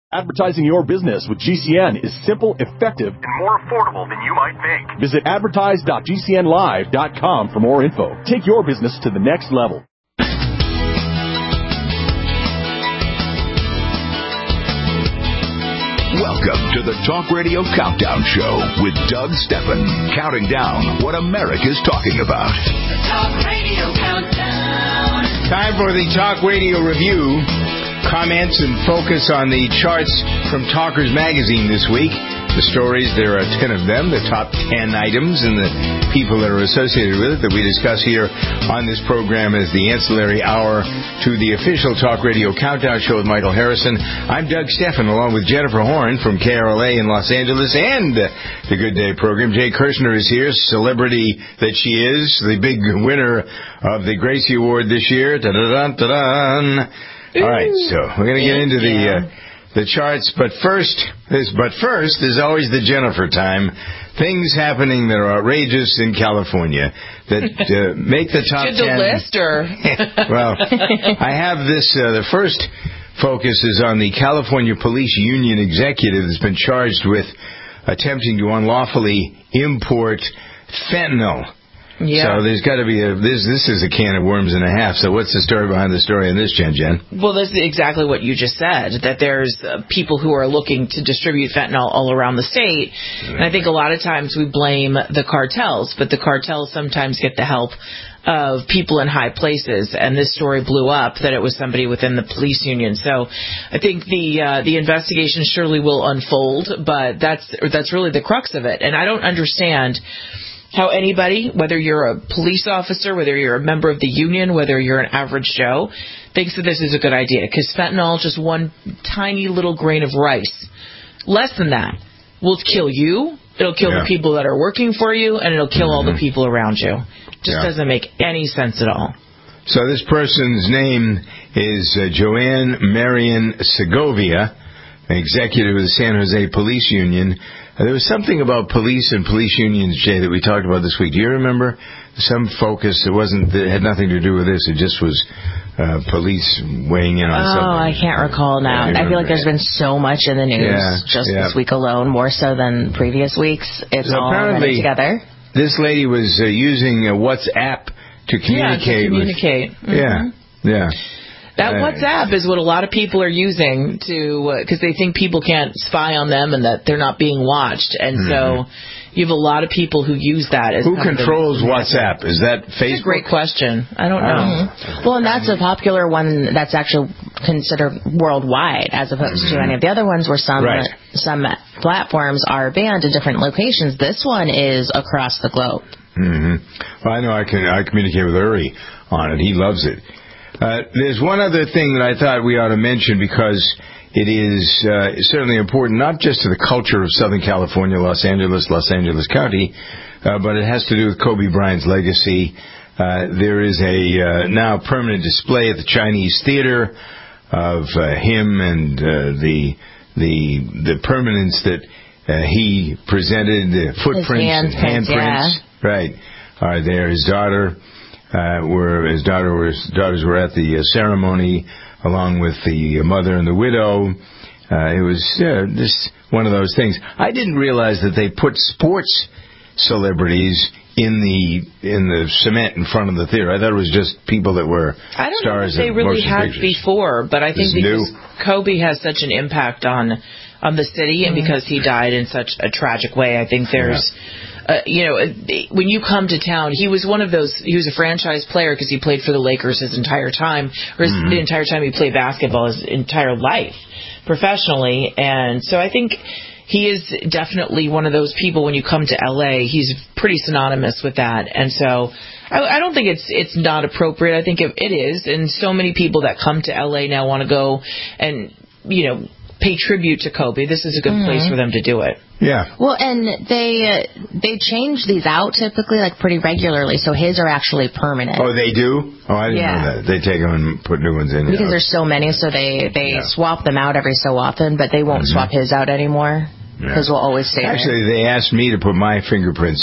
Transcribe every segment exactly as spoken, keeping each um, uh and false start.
Advertising your business with G C N is simple, effective, and more affordable than you might think. Visit advertise dot g c n live dot com for more info. Take your business to the next level. Welcome to the Talk Radio Countdown Show with Doug Stephan, counting down what America's talking about. The Talk Radio Countdown. Time for the Talk Radio Review. Comments and focus on the charts from Talkers Magazine this week. The stories, there are ten of them, the top ten items and the people that are associated with it that we discuss here on this program as the ancillary hour to the official Talk Radio Countdown Show with Michael Harrison. I'm Doug Stephan, along with Jennifer Horn from K R L A in Los Angeles and the Good Day program. Jay Kirshner is here, celebrity that she is, the big winner of the Gracie Award this year. Da-da-da-da-da. All right, so we're going to get into the uh, the charts, but first, is, but first is always the Jennifer time. Things happening that are outrageous in California that uh, make the top Should ten. the list or? Well, I have this. Uh, the first focus is on the California Police Union executive that's been charged with attempting to unlawfully import fentanyl. Yeah. So there's got to be a this. This is a can of worms and a half. So what's the story behind the story in this, Jen? Jen? Well, this is exactly what you just said. That there's uh, people who are looking to distribute fentanyl all around the state, and I think a lot of times we blame the cartels, but the cartels sometimes get the help of people in high places, and this story blew up that it was somebody within the police union. So I think the uh, the investigation surely will unfold, but that's that's really the crux of it, and I don't understand how anybody, whether you're a police officer, whether you're a member of the union, whether you're an average Joe, thinks that this is a good idea. Because fentanyl, just one tiny little grain of rice, less than that, will kill you. It'll kill yeah. the people that are working for you, and it'll kill mm-hmm. all the people around you. Just yeah. doesn't make any sense at all. So this person's name is uh, Joanne Marion Segovia, executive of the San Jose Police Union. There was something about police and police unions, Jay, that we talked about this week. Do you remember some focus? It wasn't. It had nothing to do with this. It just was uh, police weighing in on oh, something. Oh, I can't recall now. I feel like there's been so much in the news yeah, just yeah. this week alone, more so than previous weeks. It's so all running together. This lady was uh, using a WhatsApp to communicate. Yeah, to communicate. With, mm-hmm. Yeah, yeah. That WhatsApp is what a lot of people are using to, because uh, they think people can't spy on them and that they're not being watched. And mm-hmm. so you have a lot of people who use that. As who controls WhatsApp? Is that Facebook? That's a great question. I don't know. Mm-hmm. Well, and that's a popular one that's actually considered worldwide as opposed mm-hmm. to any of the other ones where some right. some platforms are banned in different locations. This one is across the globe. Mm-hmm. Well, I know I can I communicate with Uri on it. He loves it. Uh, there's one other thing that I thought we ought to mention because it is uh, certainly important, not just to the culture of Southern California, Los Angeles, Los Angeles County, uh, but it has to do with Kobe Bryant's legacy. Uh, there is a uh, now permanent display at the Chinese Theater of uh, him and uh, the the the permanence that uh, he presented, the footprints and handprints, yeah. right, are there. His daughter. Uh, where his daughter was, daughters were at the uh, ceremony, along with the mother and the widow. Uh, it was uh, this one of those things. I didn't realize that they put sports celebrities in the in the cement in front of the theater. I thought it was just people that were I don't stars know if they of really motion had pictures. Before, but I think this because new. Kobe has such an impact on on the city, and because he died in such a tragic way, I think there's. Yeah. Uh, you know, when you come to town, he was one of those, he was a franchise player because he played for the Lakers his entire time, or his, mm-hmm. the entire time he played basketball, his entire life, professionally. And so I think he is definitely one of those people when you come to L A, he's pretty synonymous with that. And so I, I don't think it's it's not appropriate. I think it, it is. And so many people that come to L A now want to go and, you know, pay tribute to Kobe. This is a good mm-hmm. place for them to do it. Yeah. Well, and they uh, they change these out typically, like pretty regularly. So his are actually permanent. Oh, they do? Oh, I didn't yeah. know that. They take them and put new ones in. Because yeah. there's so many, so they they yeah. swap them out every so often, but they won't mm-hmm. swap his out anymore because yeah. we'll always stay. Actually, there. They asked me to put my fingerprints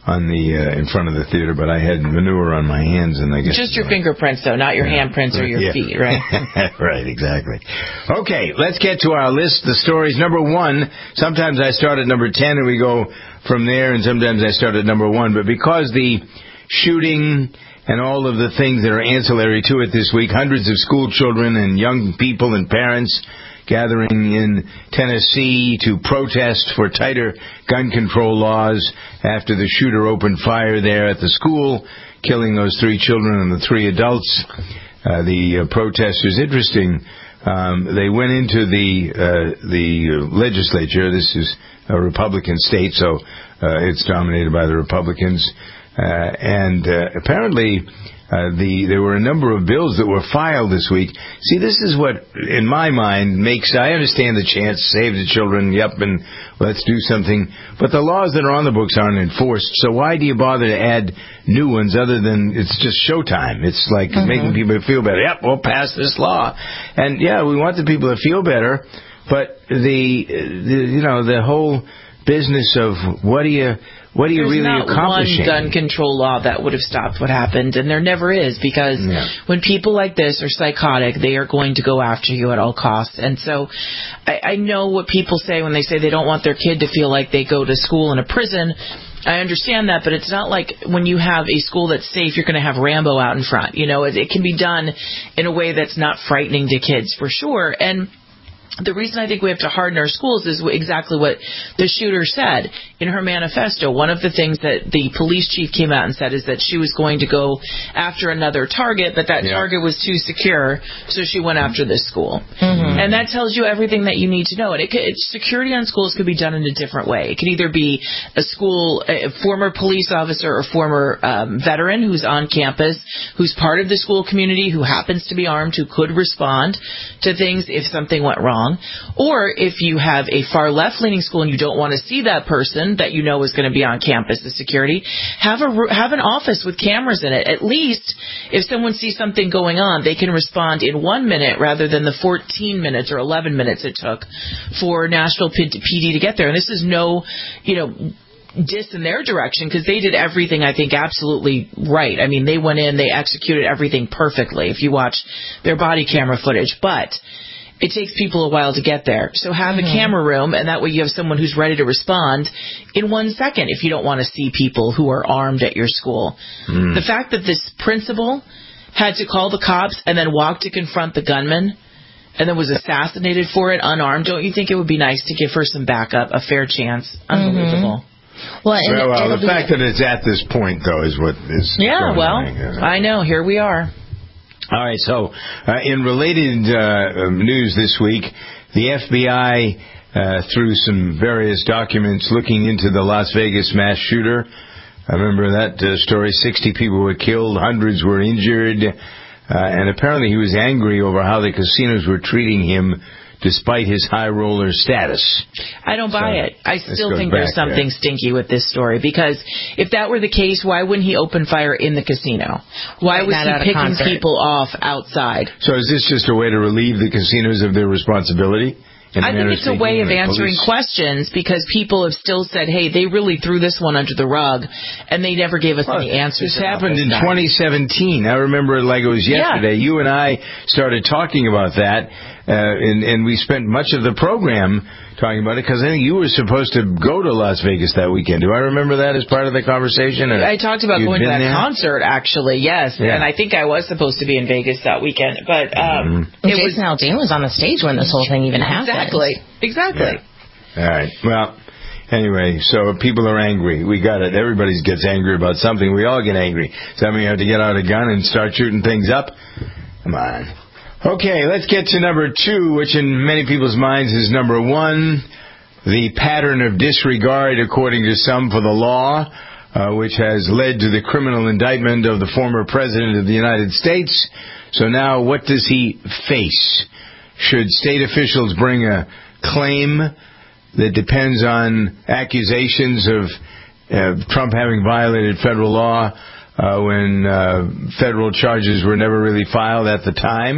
on the uh, in front of the theater, but I had manure on my hands, and I guess just your fingerprints, though, not your yeah. handprints or your yeah. feet, right? Right, exactly. Okay, let's get to our list. The stories. Number one. Sometimes I start at number ten, and we go from there, and sometimes I start at number one. But because the shooting and all of the things that are ancillary to it this week, hundreds of school children and young people and parents gathering in Tennessee to protest for tighter gun control laws after the shooter opened fire there at the school, killing those three children and the three adults. Uh, the uh, protesters, interesting, um, they went into the uh, the legislature. This is a Republican state, so uh, it's dominated by the Republicans. Uh, and uh, apparently uh, the there were a number of bills that were filed this week. See, this is what, in my mind, makes... I understand the chance, save the children, yep, and let's do something. But the laws that are on the books aren't enforced, so why do you bother to add new ones other than it's just showtime? It's like mm-hmm. making people feel better. Yep, we'll pass this law. And, yeah, we want the people to feel better, but the, the you know, the whole business of what do you... What are you There's really not accomplishing? one gun control law that would have stopped what happened, and there never is, because yeah. when people like this are psychotic, they are going to go after you at all costs. And so I, I know what people say when they say they don't want their kid to feel like they go to school in a prison. I understand that, but it's not like when you have a school that's safe, you're going to have Rambo out in front. You know, it, it can be done in a way that's not frightening to kids, for sure. And the reason I think we have to harden our schools is exactly what the shooter said in her manifesto. One of the things that the police chief came out and said is that she was going to go after another target, but that yeah. target was too secure, so she went after this school. Mm-hmm. And that tells you everything that you need to know. And it could, it, security on schools could be done in a different way. It could either be a school, a former police officer or former um, veteran who's on campus, who's part of the school community, who happens to be armed, who could respond to things if something went wrong. Or if you have a far left-leaning school and you don't want to see that person that you know is going to be on campus, the security, have a have an office with cameras in it. At least if someone sees something going on, they can respond in one minute rather than the fourteen minutes or eleven minutes it took for Nashville P D to get there. And this is no, you know, diss in their direction, because they did everything, I think, absolutely right. I mean, they went in, they executed everything perfectly if you watch their body camera footage. But it takes people a while to get there. So have mm-hmm. a camera room, and that way you have someone who's ready to respond in one second if you don't want to see people who are armed at your school. Mm. The fact that this principal had to call the cops and then walk to confront the gunman and then was assassinated for it unarmed, don't you think it would be nice to give her some backup, a fair chance? Unbelievable. Mm-hmm. Well, and well, well the be... fact that it's at this point, though, is what is... Yeah, well, I know. Here we are. All right, so uh, in related uh, news this week, the F B I, uh, through some various documents looking into the Las Vegas mass shooter, I remember that uh, story, sixty people were killed, hundreds were injured, uh, and apparently he was angry over how the casinos were treating him despite his high roller status. I don't buy so, it. I still think there's something there. stinky with this story, because if that were the case, why wouldn't he open fire in the casino? Why right, was he picking people off outside? So is this just a way to relieve the casinos of their responsibility? I think it's a way of answering police. questions, because people have still said, hey, they really threw this one under the rug, and they never gave us well, any answers. This happened this in time. twenty seventeen. I remember it like it was yesterday. Yeah. You and I started talking about that, uh, and, and we spent much of the program talking about it, because I think you were supposed to go to Las Vegas that weekend. Do I remember that as part of the conversation? I talked about going to that there? concert, actually, yes, yeah. and I think I was supposed to be in Vegas that weekend. But um, mm-hmm. it Jason was, Aldean was on the stage when this whole thing even happened. Exactly, exactly. Yeah. All right, well, anyway, so people are angry. We got it. Everybody gets angry about something. We all get angry. So I mean, you have to get out a gun and start shooting things up? Come on. Okay, let's get to number two, which in many people's minds is number one, the pattern of disregard, according to some, for the law, uh, which has led to the criminal indictment of the former president of the United States. So now, what does he face? Should state officials bring a claim that depends on accusations of uh, Trump having violated federal law uh, when uh, federal charges were never really filed at the time?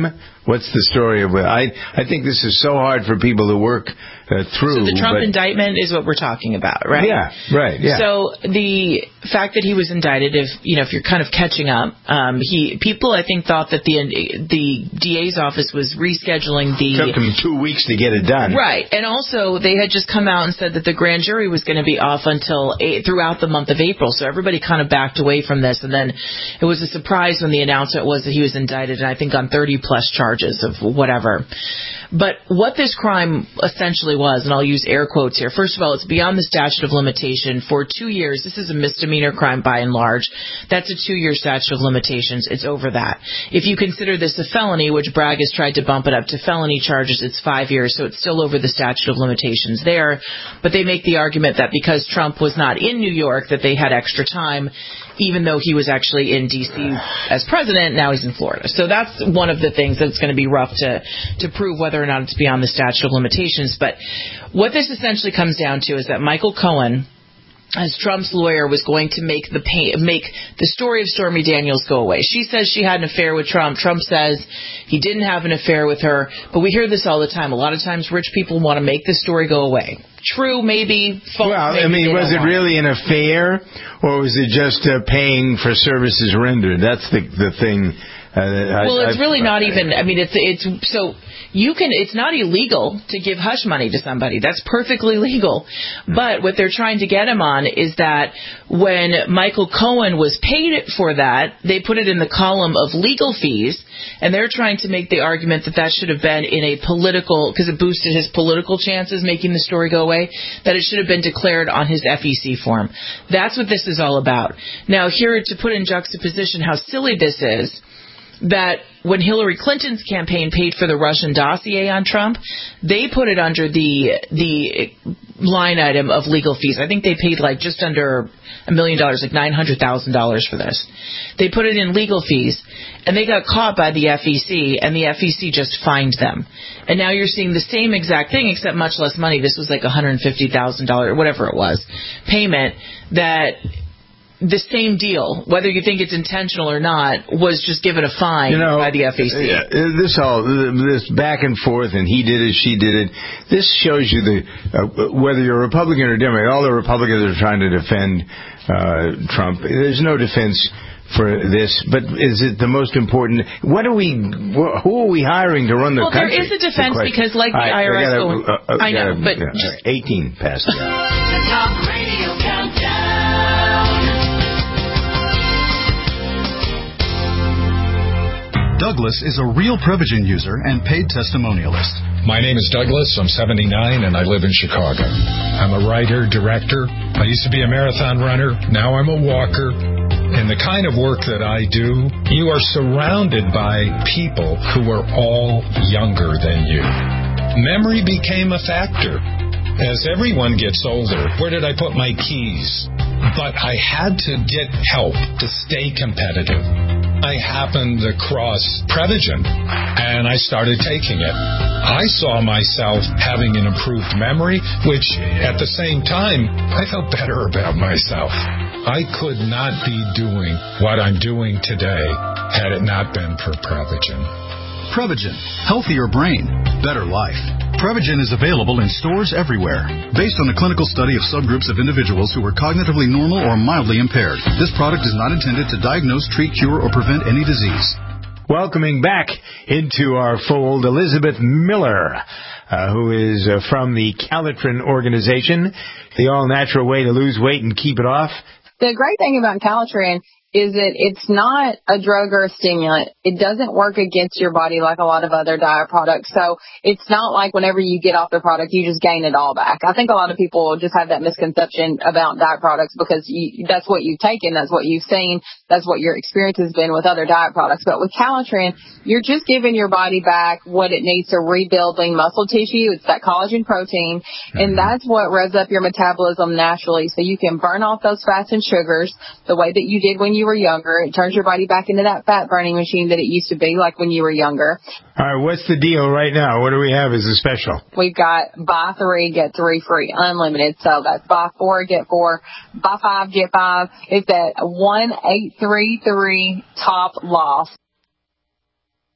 What's the story of it? I I think this is so hard for people to work uh, through. So the Trump but, indictment is what we're talking about, right? Yeah, right, yeah. So the fact that he was indicted, if you know, if you're kind of catching up, um, he people I think thought that the the D A's office was rescheduling the. It took them two weeks to get it done. Right, and also they had just come out and said that the grand jury was going to be off until eight, throughout the month of April. So everybody kind of backed away from this, and then it was a surprise when the announcement was that he was indicted, and I think on thirty plus charges of whatever. But what this crime essentially was, and I'll use air quotes here. First of all, it's beyond the statute of limitation for two years. This is a misdemeanor crime by and large. That's a two-year statute of limitations. It's over that. If you consider this a felony, which Bragg has tried to bump it up to felony charges, it's five years, so it's still over the statute of limitations there. But they make the argument that because Trump was not in New York, that they had extra time, even though he was actually in D C as president. Now he's in Florida. So that's one of the things that's going to be rough to, to prove whether or not it's beyond the statute of limitations. But what this essentially comes down to is that Michael Cohen, as Trump's lawyer, was going to make the pay, make the story of Stormy Daniels go away. She says she had an affair with Trump. Trump says he didn't have an affair with her. But we hear this all the time. A lot of times rich people want to make the story go away. True, maybe, false, well, maybe I mean, was it really an affair, or was it just uh, paying for services rendered? That's the the thing. Uh, well, I, it's I, really I, not even. I mean, it's it's so you can. It's not illegal to give hush money to somebody. That's perfectly legal. But what they're trying to get him on is that when Michael Cohen was paid for that, they put it in the column of legal fees, and they're trying to make the argument that that should have been in a political, because it boosted his political chances, making the story go away, that it should have been declared on his F E C form. That's what this is all about. Now, here to put in juxtaposition how silly this is, that when Hillary Clinton's campaign paid for the Russian dossier on Trump, they put it under the the line item of legal fees. I think they paid like just under a million dollars, like nine hundred thousand dollars for this. They put it in legal fees, and they got caught by the F E C, and the F E C just fined them. And now you're seeing the same exact thing, except much less money. This was like one hundred fifty thousand dollars, or whatever it was, payment that... The same deal, whether you think it's intentional or not, was just given a fine you know, by the F E C. Yeah, this all this back and forth, and he did it, she did it. This shows you the uh, whether you're a Republican or Democrat. All the Republicans are trying to defend uh, Trump. There's no defense for this, but is it the most important? What are we? Who are we hiring to run the well, country? Well, there is a defense because, like the right, I R S, gotta, going, uh, uh, I know, gotta, but yeah, just eighteen past. The Talk Radio Countdown. Douglas is a real Prevagen user and paid testimonialist. My name is Douglas. I'm seventy-nine and I live in Chicago. I'm a writer, director. I used to be a marathon runner. Now I'm a walker. In the kind of work that I do, you are surrounded by people who are all younger than you. Memory became a factor. As everyone gets older, where did I put my keys? But I had to get help to stay competitive. I happened across Prevagen, and I started taking it. I saw myself having an improved memory, which, at the same time, I felt better about myself. I could not be doing what I'm doing today had it not been for Prevagen. Prevagen. Healthier brain. Better life. Prevagen is available in stores everywhere. Based on a clinical study of subgroups of individuals who were cognitively normal or mildly impaired, this product is not intended to diagnose, treat, cure, or prevent any disease. Welcoming back into our fold Elizabeth Miller, uh, who is uh, from the Calitrin organization, the all-natural way to lose weight and keep it off. The great thing about Calitrin is that it's not a drug or a stimulant. It doesn't work against your body like a lot of other diet products. So it's not like whenever you get off the product, you just gain it all back. I think a lot of people just have that misconception about diet products because you, that's what you've taken, that's what you've seen, that's what your experience has been with other diet products. But with Calitrin, you're just giving your body back what it needs to rebuild lean muscle tissue. It's that collagen protein, and that's what revs up your metabolism naturally so you can burn off those fats and sugars the way that you did when you were younger. It turns your body back into that fat burning machine that it used to be, like when you were younger. All right, what's the deal right now? What do we have as a special? We've got buy three, get three free, unlimited. So that's buy four, get four, buy five, get five. It's at one eight three three top loss.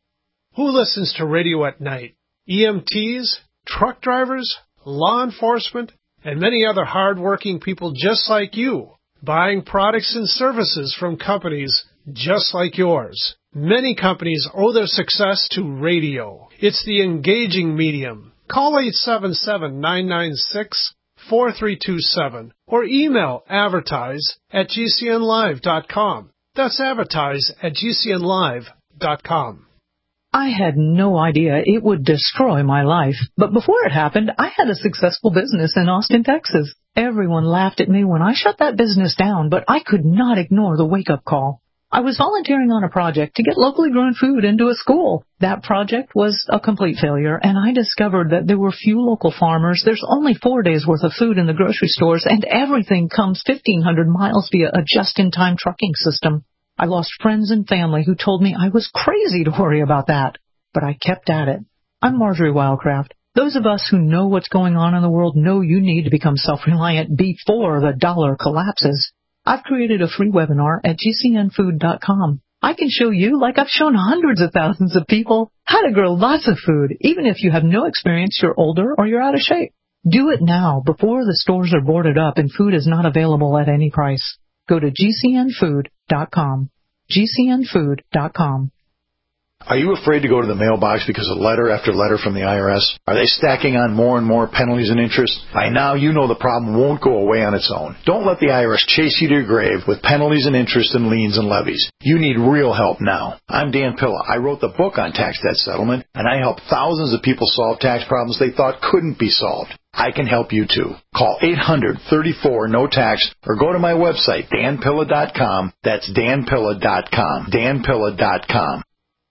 Who listens to radio at night? E M Ts, truck drivers, law enforcement, and many other hard-working people just like you, buying products and services from companies just like yours. Many companies owe their success to radio. It's the engaging medium. Call eight seven seven, nine nine six, four three two seven or email advertise at g c n live dot com. That's advertise at g c n live dot com. I had no idea it would destroy my life, but before it happened, I had a successful business in Austin, Texas. Everyone laughed at me when I shut that business down, but I could not ignore the wake-up call. I was volunteering on a project to get locally grown food into a school. That project was a complete failure, and I discovered that there were few local farmers. There's only four days' worth of food in the grocery stores, and everything comes fifteen hundred miles via a just-in-time trucking system. I lost friends and family who told me I was crazy to worry about that, but I kept at it. I'm Marjorie Wildcraft. Those of us who know what's going on in the world know you need to become self-reliant before the dollar collapses. I've created a free webinar at g c n food dot com. I can show you, like I've shown hundreds of thousands of people, how to grow lots of food, even if you have no experience, you're older, or you're out of shape. Do it now, before the stores are boarded up and food is not available at any price. Go to g c n food dot com. g c n food dot com. Are you afraid to go to the mailbox because of letter after letter from the I R S? Are they stacking on more and more penalties and interest? By now, you know the problem won't go away on its own. Don't let the I R S chase you to your grave with penalties and interest and liens and levies. You need real help now. I'm Dan Pilla. I wrote the book on tax debt settlement, and I help thousands of people solve tax problems they thought couldn't be solved. I can help you too. Call eight hundred, thirty-four, no tax or go to my website, dan pilla dot com. That's dan pilla dot com. dan pilla dot com.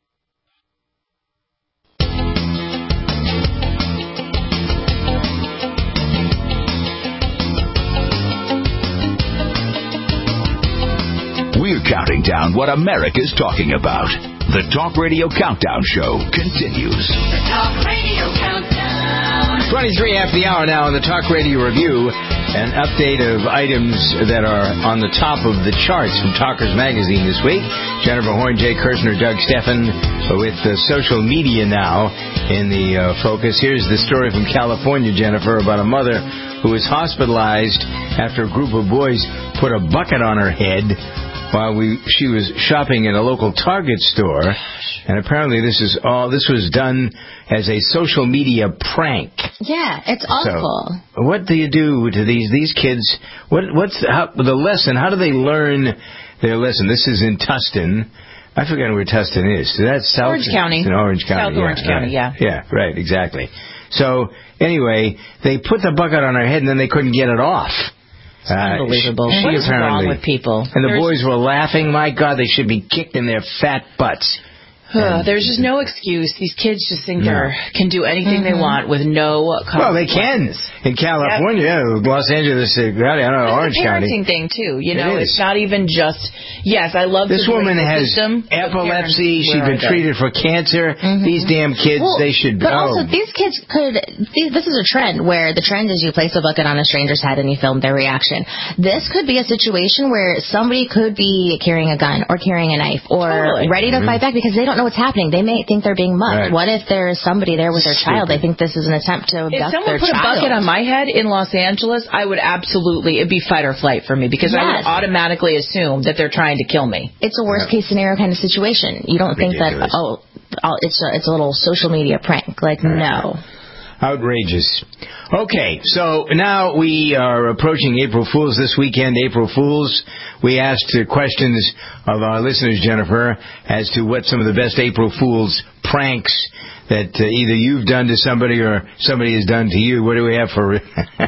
We're counting down what America's talking about. The Talk Radio Countdown Show continues. The Talk Radio Countdown. twenty-three after the hour now on the Talk Radio Review. An update of items that are on the top of the charts from Talkers Magazine this week. Jennifer Horn, Jay Kirshner, Doug Steffen with uh, social media now in the uh, focus. Here's the story from California, Jennifer, about a mother who was hospitalized after a group of boys put a bucket on her head while we she was shopping at a local Target store. And apparently this is all this was done as a social media prank. Yeah, it's awful. So, what do you do to these these kids? What what's how, the lesson? How do they learn their lesson? This is in Tustin. I forget where Tustin is. So that's South Orange County. In Orange County. South yeah, Orange County, right. yeah. Yeah, right, exactly. So anyway, they put the bucket on her head and then they couldn't get it off. It's unbelievable. Uh, What is wrong with people? And the There's, boys were laughing. My God, they should be kicked in their fat butts. Uh, there's just no excuse. These kids just think No. they can do anything Mm-hmm. they want with no consequences. Well, they can. In California, yep. Los Angeles, I don't know, Orange it's a parenting County. thing, too. You know, It it's not even just, yes, I love This the woman has system, epilepsy. She's where been are they? treated for cancer. Mm-hmm. These damn kids, Well, they should But go. also, these kids could. These, this is a trend where the trend is you place a bucket on a stranger's head and you film their reaction. This could be a situation where somebody could be carrying a gun or carrying a knife or Totally. ready to Mm-hmm. fight back because they don't know what's happening. They may think they're being mugged. Right. What if there's somebody there with their child? They think this is an attempt to If abduct someone their put child. a bucket on my head in Los Angeles, I would absolutely, it'd be fight or flight for me because I would Yes. automatically assume that they're trying to kill me. It's a worst case scenario kind of situation. You don't Ridiculous. think that oh, oh it's a, it's a little social media prank. Like no. Outrageous. Okay, so now we are approaching April Fool's this weekend. April Fool's. We asked uh, questions of our listeners, Jennifer, as to what some of the best April Fool's pranks that uh, either you've done to somebody or somebody has done to you. What do we have for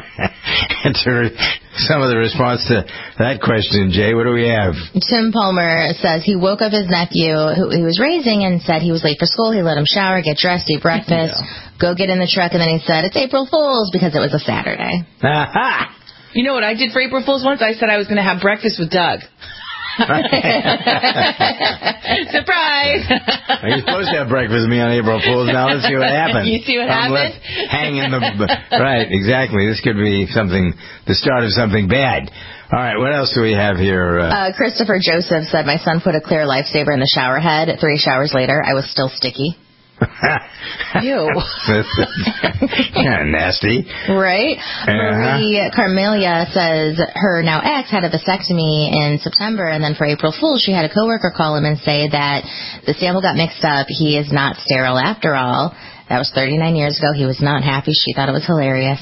answer some of the response to that question, Jay? What do we have? Tim Palmer says he woke up his nephew, who he was raising, and said he was late for school. He let him shower, get dressed, eat breakfast, go get in the truck, and then he said, it's April Fool's because it was a Saturday. Aha! You know what I did for April Fool's once? I said I was going to have breakfast with Doug. Surprise! You're supposed to have breakfast with me on April Fool's. Now let's see what happens. You see what I'm happened? left hanging the right, exactly. This could be something, the start of something bad. All right, what else do we have here? Uh, Uh, Christopher Joseph said, my son put a clear lifesaver in the shower head. Three showers later, I was still sticky. Ew. Kind of nasty. Right? Uh-huh. Marie Carmelia says her now ex had a vasectomy in September, and then for April Fool's, she had a coworker call him and say that the sample got mixed up. He is not sterile after all. That was thirty-nine years ago. He was not happy. She thought it was hilarious.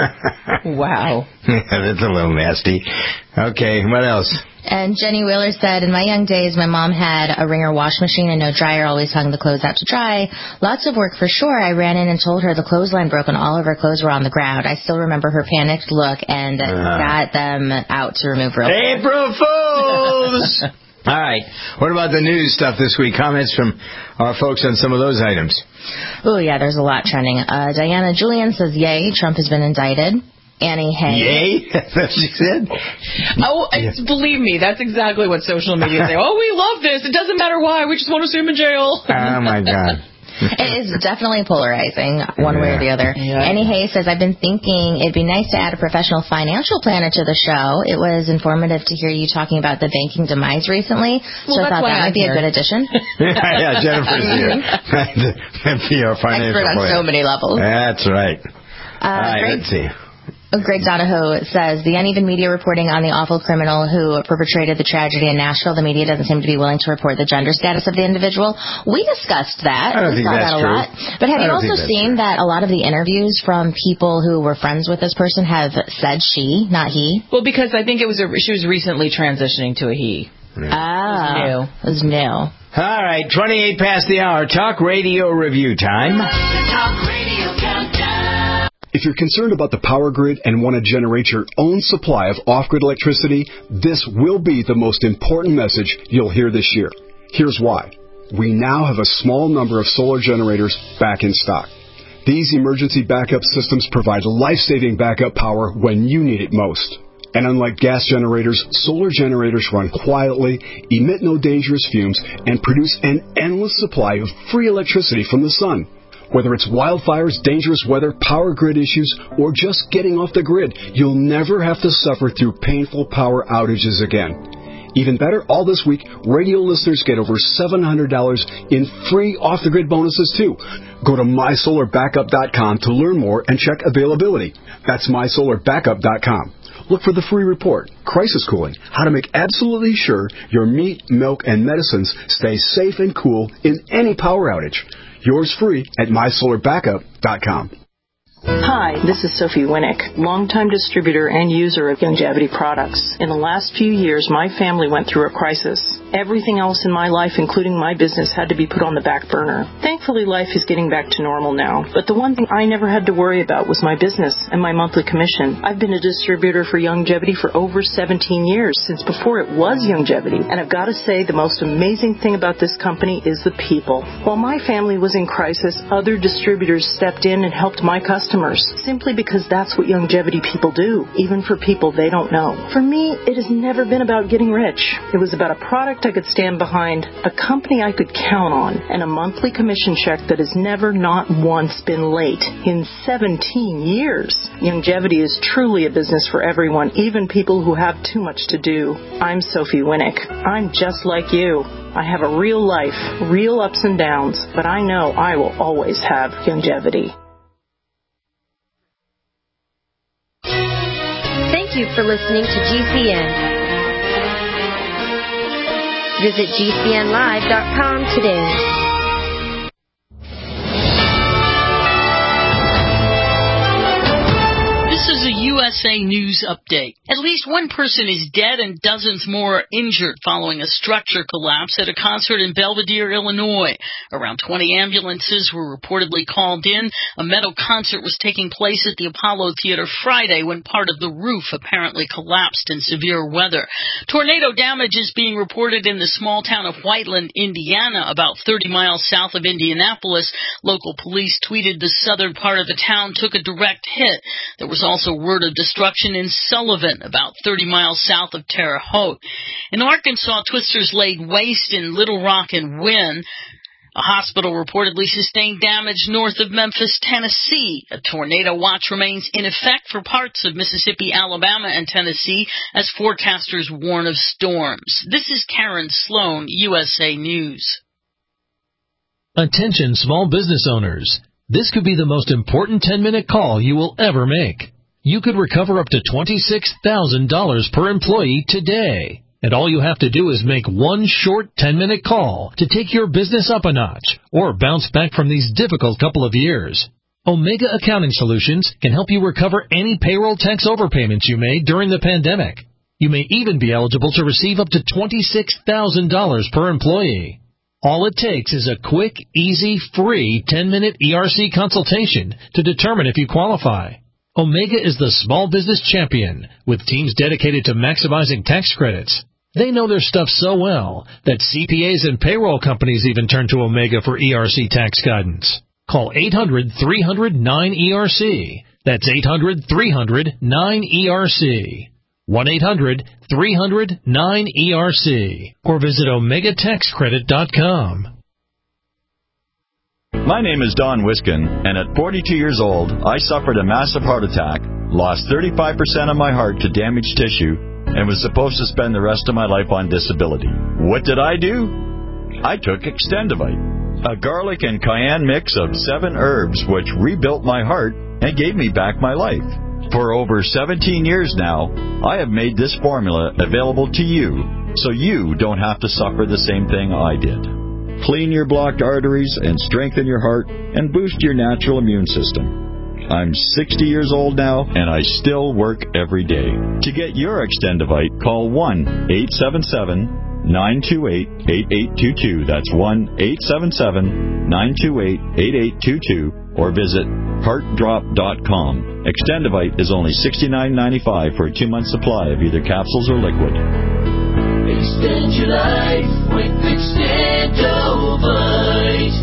Wow. That's a little nasty. Okay, what else? And Jenny Wheeler said, in my young days, my mom had a Wringer wash machine and no dryer, always hung the clothes out to dry. Lots of work for sure. I ran in and told her the clothesline broke and all of her clothes were on the ground. I still remember her panicked look and uh, got them out to remove real quick. April Fools! All right. What about the news stuff this week? Comments from our folks on some of those items. Oh, yeah, there's a lot trending. Uh, Diana Julian says, yay, Trump has been indicted. Annie Hay. Yay? That's what she said? Oh, it's, believe me, that's exactly what social media say. Oh, we love this. It doesn't matter why. We just want to see him in jail. Oh, my God. It is definitely polarizing one way or the other. Yeah. Annie Hay says, I've been thinking it'd be nice to add a professional financial planner to the show. It was informative to hear you talking about the banking demise recently, well, so I thought that I'm might be here. a good addition. yeah, yeah, Jennifer's here. That'd be our financial Expert on planner. so many levels. That's right. Uh, All right, Greg, let's see. Greg Donahoe says, the uneven media reporting on the awful criminal who perpetrated the tragedy in Nashville, the media doesn't seem to be willing to report the gender status of the individual. We discussed that. I don't we think saw that's that a true. lot. But have I you don't also think that's seen that a lot of the interviews from people who were friends with this person have said she, not he? Well, because I think it was a, she was recently transitioning to a he. Yeah. Ah. It was new. All right, twenty-eight past the hour. Talk radio review time. Talk Radio Countdown. If you're concerned about the power grid and want to generate your own supply of off-grid electricity, this will be the most important message you'll hear this year. Here's why. We now have a small number of solar generators back in stock. These emergency backup systems provide life-saving backup power when you need it most. And unlike gas generators, solar generators run quietly, emit no dangerous fumes, and produce an endless supply of free electricity from the sun. Whether it's wildfires, dangerous weather, power grid issues, or just getting off the grid, you'll never have to suffer through painful power outages again. Even better, all this week, radio listeners get over seven hundred dollars in free off-the-grid bonuses, too. Go to my solar backup dot com to learn more and check availability. That's my solar backup dot com. Look for the free report, Crisis Cooling, how to make absolutely sure your meat, milk, and medicines stay safe and cool in any power outage. Yours free at my solar backup dot com. Hi, this is Sophie Winnick, longtime distributor and user of Youngevity products. In the last few years, my family went through a crisis. Everything else in my life, including my business, had to be put on the back burner. Thankfully, life is getting back to normal now. But the one thing I never had to worry about was my business and my monthly commission. I've been a distributor for Youngevity for over seventeen years, since before it was Youngevity. And I've got to say, the most amazing thing about this company is the people. While my family was in crisis, other distributors stepped in and helped my customers. Simply because that's what Youngevity people do, even for people they don't know. For me, it has never been about getting rich. It was about a product I could stand behind, a company I could count on, and a monthly commission check that has never, not once, been late in seventeen years. Youngevity is truly a business for everyone, even people who have too much to do. I'm Sophie Winnick. I'm just like you. I have a real life, real ups and downs, but I know I will always have Youngevity. Thank you for listening to G C N. Visit G C N live dot com today. This is a U S A News update. At least one person is dead and dozens more are injured following a structure collapse at a concert in Belvidere, Illinois. Around twenty ambulances were reportedly called in. A metal concert was taking place at the Apollo Theater Friday when part of the roof apparently collapsed in severe weather. Tornado damage is being reported in the small town of Whiteland, Indiana, about thirty miles south of Indianapolis. Local police tweeted the southern part of the town took a direct hit. There was also word of destruction in Sullivan, about thirty miles south of Terre Haute. In Arkansas, twisters laid waste in Little Rock and Wynn. A hospital reportedly sustained damage north of Memphis, Tennessee. A tornado watch remains in effect for parts of Mississippi, Alabama, and Tennessee as forecasters warn of storms. This is Karen Sloan, U S A News. Attention small business owners. This could be the most important ten-minute call you will ever make. You could recover up to twenty-six thousand dollars per employee today. And all you have to do is make one short ten-minute call to take your business up a notch or bounce back from these difficult couple of years. Omega Accounting Solutions can help you recover any payroll tax overpayments you made during the pandemic. You may even be eligible to receive up to twenty-six thousand dollars per employee. All it takes is a quick, easy, free ten-minute E R C consultation to determine if you qualify. Omega is the small business champion with teams dedicated to maximizing tax credits. They know their stuff so well that C P As and payroll companies even turn to Omega for E R C tax guidance. Call eight hundred, three hundred, nine E R C. That's eight hundred, three hundred, nine E R C. one eight hundred, three hundred, nine E R C. Or visit omega tax credit dot com. My name is Don Wiskin, and at forty-two years old, I suffered a massive heart attack, lost thirty-five percent of my heart to damaged tissue, and was supposed to spend the rest of my life on disability. What did I do? I took Extendivite, a garlic and cayenne mix of seven herbs which rebuilt my heart and gave me back my life. For over seventeen years now, I have made this formula available to you so you don't have to suffer the same thing I did. Clean your blocked arteries and strengthen your heart and boost your natural immune system. I'm sixty years old now, and I still work every day. To get your Extendivite, call one eight seven seven, nine two eight, eight eight two two. That's one eight seven seven, nine two eight, eight eight two two, or visit heart drop dot com. Extendivite is only sixty-nine ninety-five for a two-month supply of either capsules or liquid. Extend your life with Extendovite.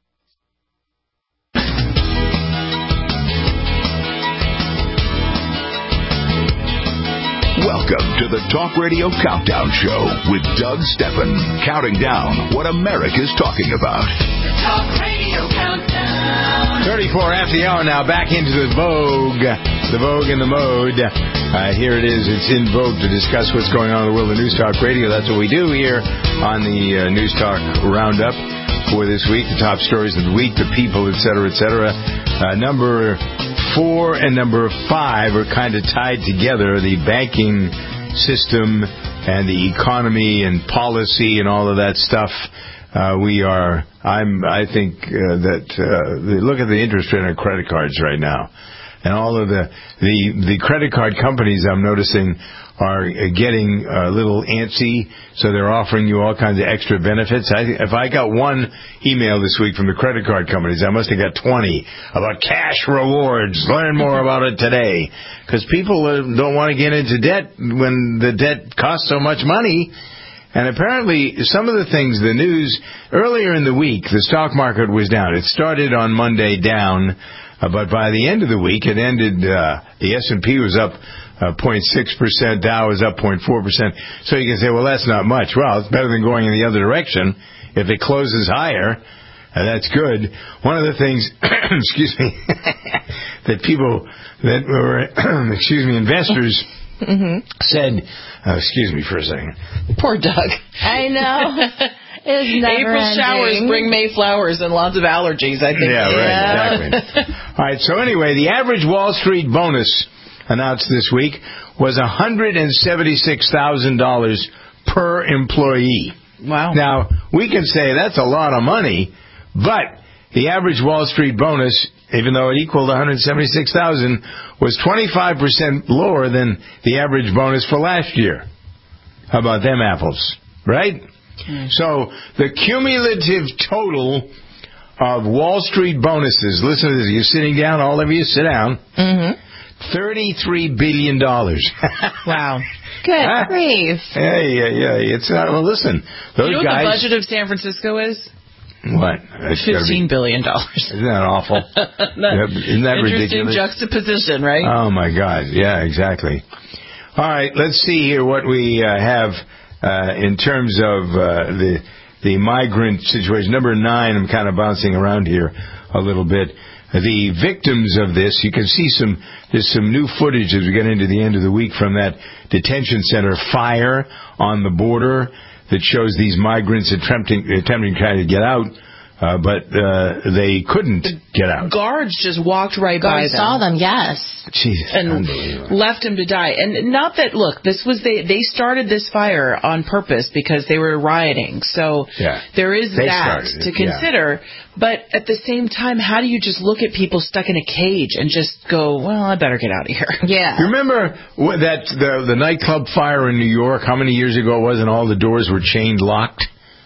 Welcome to the Talk Radio Countdown Show with Doug Steffen, counting down what America's talking about. The Talk Radio Countdown. thirty-four after the hour now, back into the Vogue, the Vogue and the Mode. Uh, here it is. It's in vogue to discuss what's going on in the world of News Talk Radio. That's what we do here on the uh, News Talk Roundup for this week. The top stories of the week, the people, et cetera, et cetera. Uh, number four and number five are kind of tied together. The banking system and the economy and policy and all of that stuff. Uh, we are, I'm, I think uh, that, uh, the, look at the interest rate on credit cards right now. And all of the, the, the credit card companies I'm noticing are getting a little antsy, so they're offering you all kinds of extra benefits. I, if I got one email this week from the credit card companies, I must have got twenty about cash rewards. Learn more about it today. Because people don't want to get into debt when the debt costs so much money. And apparently, some of the things, the news, earlier in the week, the stock market was down. It started on Monday down. Uh, but by the end of the week, it ended, uh, the S and P was up uh, zero point six percent, Dow was up zero point four percent. So you can say, well, that's not much. Well, it's better than going in the other direction. If it closes higher, uh, that's good. One of the things, excuse me, that people, that were, excuse me, investors mm-hmm. said, uh, excuse me for a second. Poor Doug. I know. It was never April ending. showers bring May flowers and lots of allergies, I think. Yeah, right, yeah. Exactly. All right, so anyway, the average Wall Street bonus announced this week was one hundred seventy-six thousand dollars per employee. Wow. Now, we can say that's a lot of money, but the average Wall Street bonus, even though it equaled one hundred seventy-six thousand dollars, was twenty-five percent lower than the average bonus for last year. How about them apples, right? Mm. So the cumulative total of Wall Street bonuses, listen to this, you're sitting down, all of you sit down, mm-hmm. thirty-three billion dollars. Wow. Good huh? grief. Yeah, yeah, yeah. It's not, well, listen, those you know guys. What the budget of San Francisco is? What? Fifteen billion dollars. Isn't that awful? that, Isn't that interesting ridiculous? Juxtaposition, right? Oh my God! Yeah, exactly. All right, let's see here what we uh, have uh, in terms of uh, the the migrant situation. Number nine. I'm kind of bouncing around here a little bit. The victims of this, you can see some. There's some new footage as we get into the end of the week from that detention center fire on the border that shows these migrants attempting attempting trying to get out Uh, but uh, they couldn't get out. Guards just walked right by Guards them. saw them, yes. Jesus, and left him to die. And not that, look, this was they they started this fire on purpose because they were rioting. So yeah. there is they that to consider. Yeah. But at the same time, how do you just look at people stuck in a cage and just go, well, I better get out of here? Yeah. You remember that the the nightclub fire in New York? How many years ago it was, and all the doors were chained locked?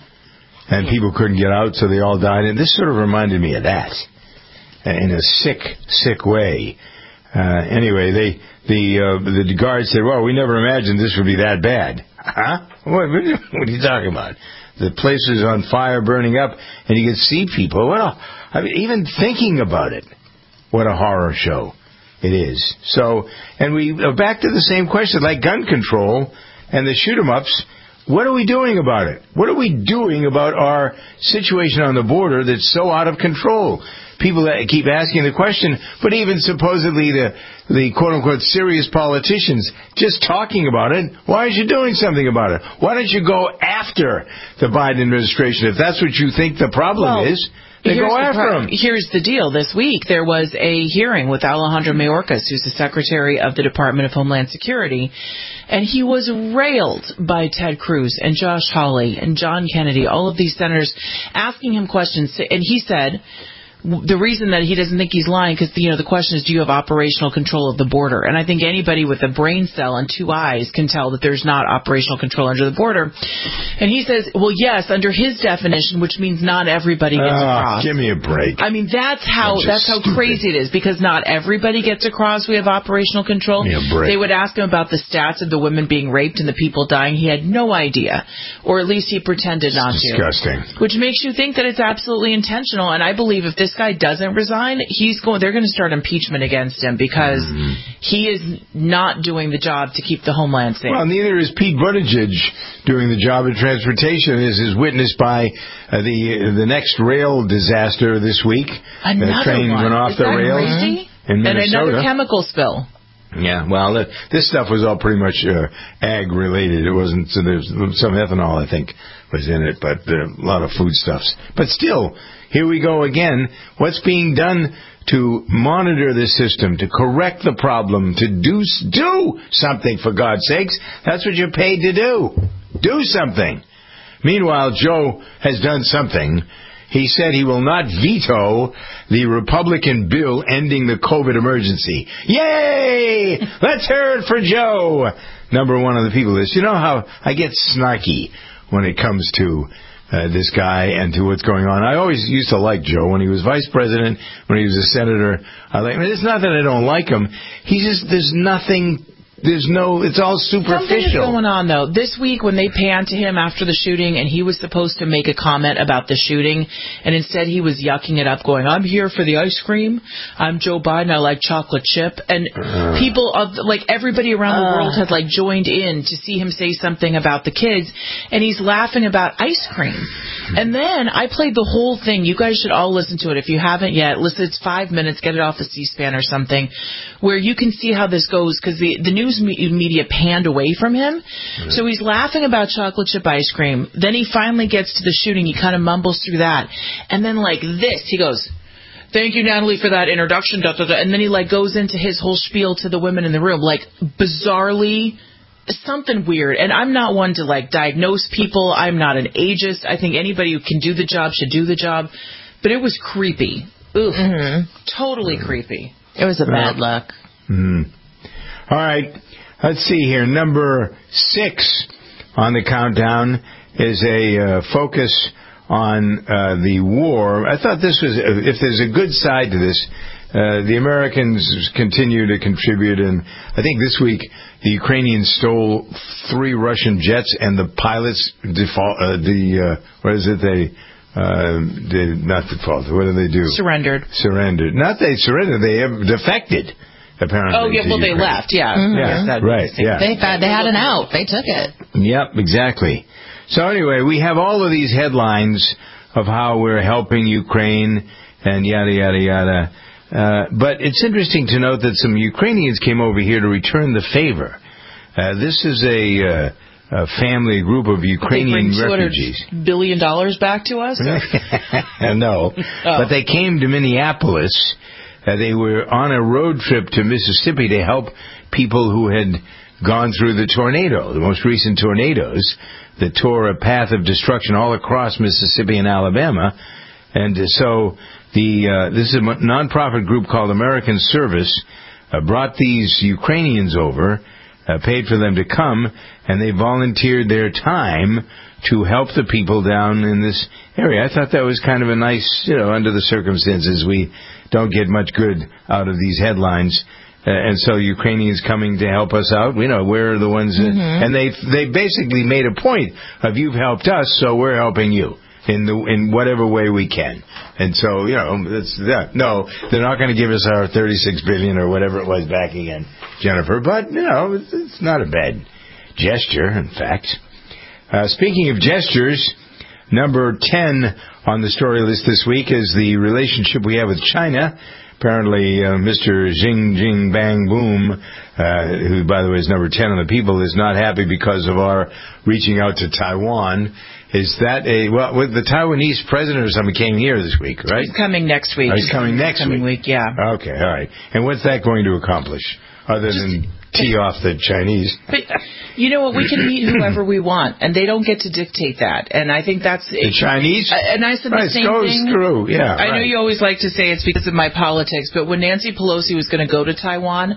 And people couldn't get out, so they all died. And this sort of reminded me of that, in a sick, sick way. Uh, anyway, they the uh, the guards said, "Well, we never imagined this would be that bad." Huh? What, what are you talking about? The place was on fire, burning up, and you could see people. Well, I mean, even thinking about it, what a horror show it is. So, and we uh, back to the same question, like gun control and the shoot 'em ups. What are we doing about it? What are we doing about our situation on the border that's so out of control? People that keep asking the question, but even supposedly the, the quote-unquote serious politicians just talking about it, why aren't you doing something about it? Why don't you go after the Biden administration if that's what you think the problem well, is? They Here's go the after pro- him. Here's the deal. This week there was a hearing with Alejandro Mayorkas, who's the Secretary of the Department of Homeland Security, and he was railed by Ted Cruz and Josh Hawley and John Kennedy, all of these senators, asking him questions. And he said the reason that he doesn't think he's lying because, you know, the question is, do you have operational control of the border? And I think anybody with a brain cell and two eyes can tell that there's not operational control under the border. And he says, well, yes, under his definition, which means not everybody gets Oh, across. give me a break. I mean, that's how That's that's how stupid. crazy it is, because not everybody gets across. We have operational control. Give me a break. They would ask him about the stats of the women being raped and the people dying. He had no idea, or at least he pretended not to. Disgusting. Which makes you think that it's absolutely intentional. And I believe if this guy doesn't resign, he's going. They're going to start impeachment against him because mm. he is not doing the job to keep the homeland safe. Well, neither is Pete Buttigieg doing the job of transportation, as is witnessed by uh, the uh, the next rail disaster this week. Another the train one. went off is the that rails crazy? in And Minnesota. another chemical spill. Yeah, well, uh, this stuff was all pretty much uh, ag related. It wasn't. So there's some ethanol, I think, was in it, but uh, a lot of foodstuffs. But still, here we go again. What's being done to monitor this system, to correct the problem, to do do something, for God's sakes? That's what you're paid to do. Do something. Meanwhile, Joe has done something. He said he will not veto the Republican bill ending the COVID emergency. Yay! Let's hear it for Joe. Number one on the people list. You know how I get snarky when it comes to uh, this guy and to what's going on. I always used to like Joe when he was vice president, when he was a senator. I like. I mean, it's not that I don't like him. He's just there's nothing. There's no, it's all superficial. Something is going on, though. This week, when they panned to him after the shooting, and he was supposed to make a comment about the shooting, and instead he was yucking it up, going, I'm here for the ice cream. I'm Joe Biden. I like chocolate chip. And Uh. people, of like everybody around the Uh. world had like joined in to see him say something about the kids, and he's laughing about ice cream. And then I played the whole thing. You guys should all listen to it. If you haven't yet, listen, it's five minutes. Get it off of C-SPAN or something, where you can see how this goes, because the, the news media panned away from him. So he's laughing about chocolate chip ice cream. Then he finally gets to the shooting. He kind of mumbles through that. And then like this, he goes, thank you, Natalie, for that introduction. Da, da, da. And then he like goes into his whole spiel to the women in the room, like bizarrely something weird. And I'm not one to like diagnose people. I'm not an ageist. I think anybody who can do the job should do the job. But it was creepy. Oof. Mm-hmm. Totally creepy. It was a bad look. Mm. All right. Let's see here. Number six on the countdown is a uh, focus on uh, the war. I thought this was, if there's a good side to this, uh, the Americans continue to contribute, and I think this week the Ukrainians stole three Russian jets, and the pilots default. Uh, the uh, what is it? They uh, did not default. What did they do? Surrendered. Surrendered. Not they surrendered. They have defected. Apparently. Oh, yeah, well, they Ukraine. left, yeah. Mm-hmm. Yeah, that right, yeah. They thought they had an out. They took it. Yep, exactly. So anyway, we have all of these headlines of how we're helping Ukraine and yada, yada, yada. Uh, but it's interesting to note that some Ukrainians came over here to return the favor. Uh, this is a, uh, a family, group of Ukrainian refugees. Billion dollars back to us? No, oh. But they came to Minneapolis. Uh, they were on a road trip to Mississippi to help people who had gone through the tornado, the most recent tornadoes that tore a path of destruction all across Mississippi and Alabama. And uh, so the uh, this is a nonprofit group called American Service uh, brought these Ukrainians over, uh, paid for them to come, and they volunteered their time to help the people down in this area. I thought that was kind of a nice, you know, under the circumstances, we don't get much good out of these headlines. Uh, and so Ukrainians coming to help us out, you know, we're the ones that, mm-hmm. and they they basically made a point of you've helped us, so we're helping you in the in whatever way we can. And so, you know, it's that. No, they're not going to give us our thirty-six billion dollars or whatever it was back again, Jennifer, but, you know, it's, it's not a bad gesture, in fact. Uh, speaking of gestures, number ten on the story list this week is the relationship we have with China. Apparently, uh, Mister Xing Jing Bang Boom, uh, who, by the way, is number ten on the people, is not happy because of our reaching out to Taiwan. Is that a, well, with the Taiwanese president or something came here this week, right? He's coming next week. Oh, he's coming next coming week. week, yeah. Okay, all right. And what's that going to accomplish, other Just, than tee off the Chinese? But you know what? We can meet whoever we want, and they don't get to dictate that. And I think that's... The Chinese? Uh, and I said right, the same goes thing. through, yeah. I right. know you always like to say it's because of my politics, but when Nancy Pelosi was going to go to Taiwan,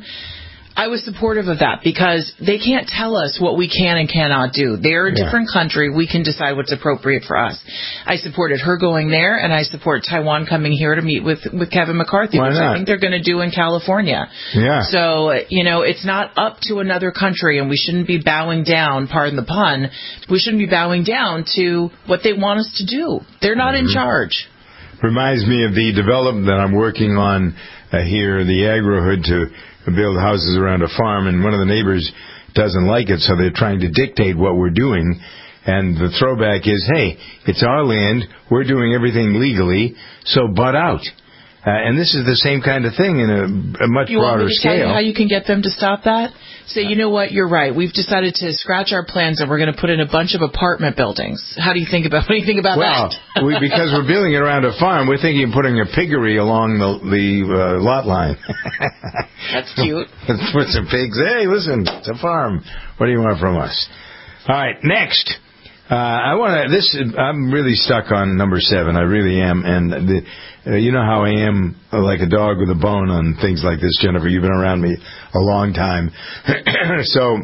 I was supportive of that because they can't tell us what we can and cannot do. They're a yeah. different country. We can decide what's appropriate for us. I supported her going there, and I support Taiwan coming here to meet with, with Kevin McCarthy, Why which not? I think they're going to do in California. Yeah. So, you know, it's not up to another country, and we shouldn't be bowing down, pardon the pun, we shouldn't be bowing down to what they want us to do. They're not mm-hmm. in charge. Reminds me of the development that I'm working on uh, here, the agri-hood, to build houses around a farm, and one of the neighbors doesn't like it, so they're trying to dictate what we're doing. And the throwback is, hey, it's our land, we're doing everything legally, so butt out. Uh, and this is the same kind of thing in a, a much you broader want me to scale. Tell you how you can get them to stop that? Say, you know what, you're right. We've decided to scratch our plans and we're going to put in a bunch of apartment buildings. How do you think about what do you think about well, that? we, because we're building it around a farm, we're thinking of putting a piggery along the, the uh, lot line. That's cute. Let's put some pigs. Hey, listen, it's a farm. What do you want from us? All right, next. Uh, I want to. This I'm really stuck on number seven. I really am, and the, uh, you know how I am, uh, like a dog with a bone on things like this, Jennifer. You've been around me a long time, so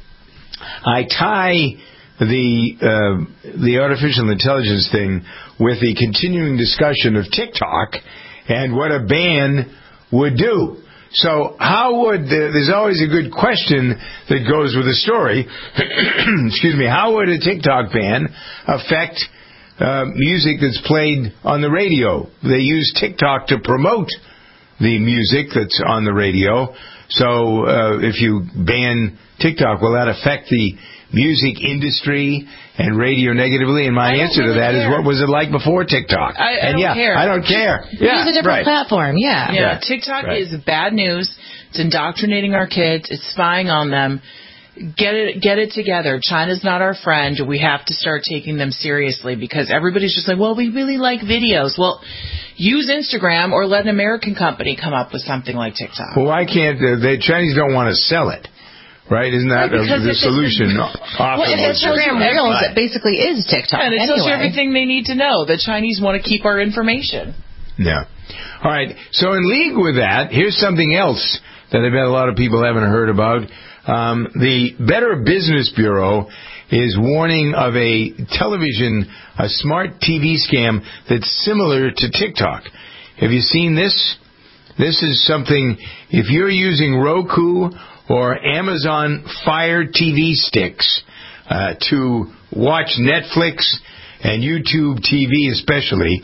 I tie the uh, the artificial intelligence thing with the continuing discussion of TikTok and what a ban would do. So how would, uh, there's always a good question that goes with a story, excuse me, how would a TikTok ban affect uh, music that's played on the radio? They use TikTok to promote the music that's on the radio. So uh, if you ban TikTok, will that affect the music industry and radio negatively? And my answer really to that care. is, what was it like before TikTok? I, I and don't yeah, care. I don't care. Yeah, Use a different right. platform, yeah. Yeah, yeah. TikTok right. is bad news. It's indoctrinating our kids. It's spying on them. Get it, get it together. China's not our friend. We have to start taking them seriously because everybody's just like, well, we really like videos. Well, use Instagram or let an American company come up with something like TikTok. Well, why can't uh, the Chinese don't want to sell it? Right? Isn't that Well, uh, the solution? Well, if Instagram Reels, it basically is TikTok. And it anyway. tells you everything they need to know. The Chinese want to keep our information. Yeah. All right. So in league with that, here's something else that I bet a lot of people haven't heard about. Um, the Better Business Bureau is warning of a television, a smart T V scam that's similar to TikTok. Have you seen this? This is something, if you're using Roku or Amazon Fire T V sticks uh, to watch Netflix and YouTube T V especially,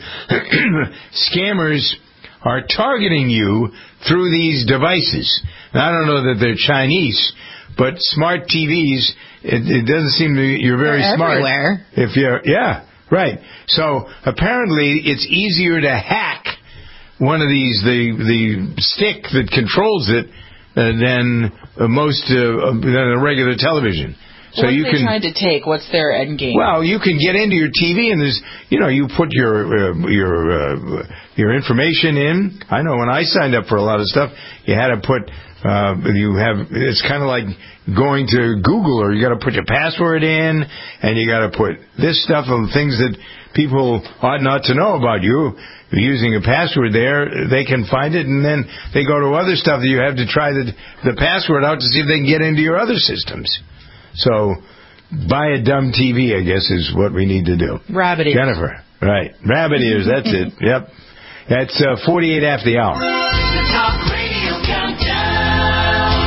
scammers are targeting you through these devices. Now, I don't know that they're Chinese, but smart T Vs, it, it doesn't seem to you're very they're smart. Everywhere. If you're, yeah, right. So apparently it's easier to hack one of these, the the stick that controls it, Uh, than uh, most uh, than a regular television. So What's you they can trying to take? What's their end game? Well, you can get into your T V and there's, you know, you put your uh, your uh, your information in. I know when I signed up for a lot of stuff, you had to put uh, you have it's kind of like going to Google, or you got to put your password in, and you got to put this stuff of things that people ought not to know about you. Using a password there, they can find it, and then they go to other stuff that you have to try the the password out to see if they can get into your other systems. So, buy a dumb T V, I guess, is what we need to do. Rabbit ears. Jennifer, right. Rabbit ears, that's it. Yep. That's uh, forty-eight after the hour. The Talk Radio Countdown.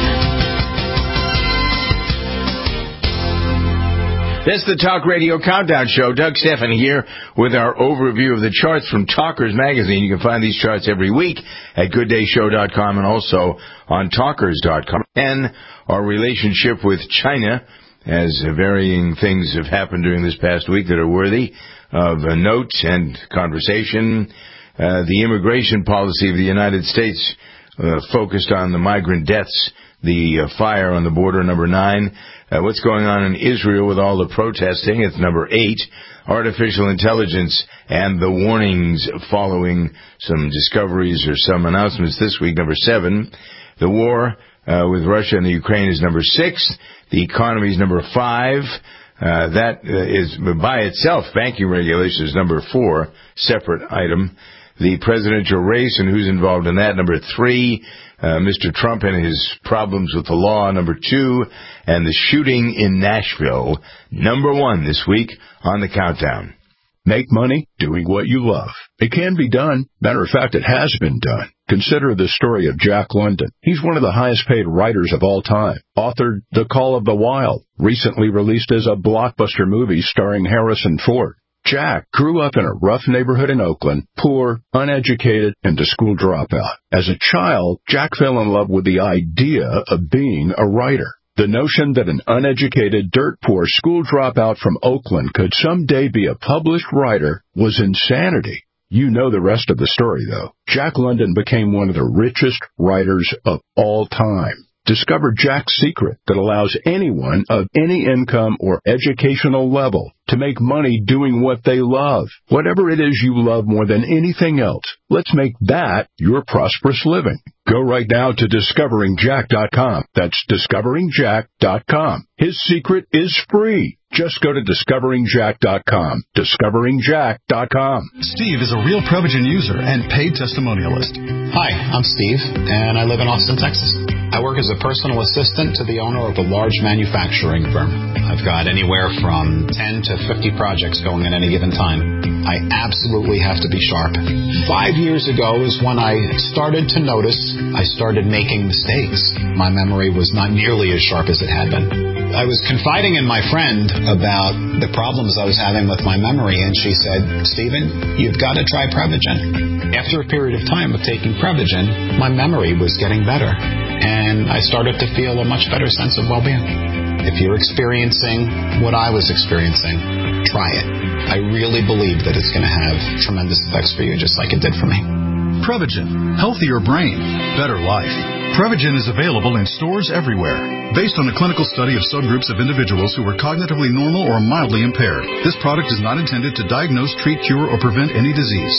This is the Talk Radio Countdown Show. Doug Stephan here with our overview of the charts from Talkers Magazine. You can find these charts every week at good day show dot com and also on talkers dot com. And our relationship with China, as varying things have happened during this past week that are worthy of a note and conversation. Uh, the immigration policy of the United States uh, focused on the migrant deaths, the uh, fire on the border, number nine. Uh, what's going on in Israel with all the protesting? It's number eight. Artificial intelligence and the warnings following some discoveries or some announcements this week, number seven. The war uh, with Russia and the Ukraine is number six. The economy is number five. Uh, that uh, is by itself. Banking regulation is number four, separate item. The presidential race and who's involved in that, number three. Uh, Mister Trump and his problems with the law, number two. And the shooting in Nashville, number one this week on the countdown. Make money doing what you love. It can be done. Matter of fact, it has been done. Consider the story of Jack London. He's one of the highest paid writers of all time. Authored The Call of the Wild, recently released as a blockbuster movie starring Harrison Ford. Jack grew up in a rough neighborhood in Oakland, poor, uneducated, and a school dropout. As a child, Jack fell in love with the idea of being a writer. The notion that an uneducated, dirt-poor school dropout from Oakland could someday be a published writer was insanity. You know the rest of the story, though. Jack London became one of the richest writers of all time. Discover Jack's secret that allows anyone of any income or educational level to make money doing what they love. Whatever it is you love more than anything else, let's make that your prosperous living. Go right now to discovering jack dot com. That's discovering jack dot com. His secret is free. Just go to discovering jack dot com. discovering jack dot com. Steve is a real Prevagen user and paid testimonialist. Hi, I'm Steve, and I live in Austin, Texas. I work as a personal assistant to the owner of a large manufacturing firm. I've got anywhere from ten to fifty projects going at any given time. I absolutely have to be sharp. Five years ago is when I started to notice I started making mistakes. My memory was not nearly as sharp as it had been. I was confiding in my friend about the problems I was having with my memory, and she said, Stephen, you've got to try Prevagen. After a period of time of taking Prevagen, my memory was getting better, and I started to feel a much better sense of well-being. If you're experiencing what I was experiencing, try it. I really believe that it's going to have tremendous effects for you, just like it did for me. Prevagen. Healthier brain. Better life. Prevagen is available in stores everywhere. Based on a clinical study of subgroups of individuals who were cognitively normal or mildly impaired, this product is not intended to diagnose, treat, cure, or prevent any disease.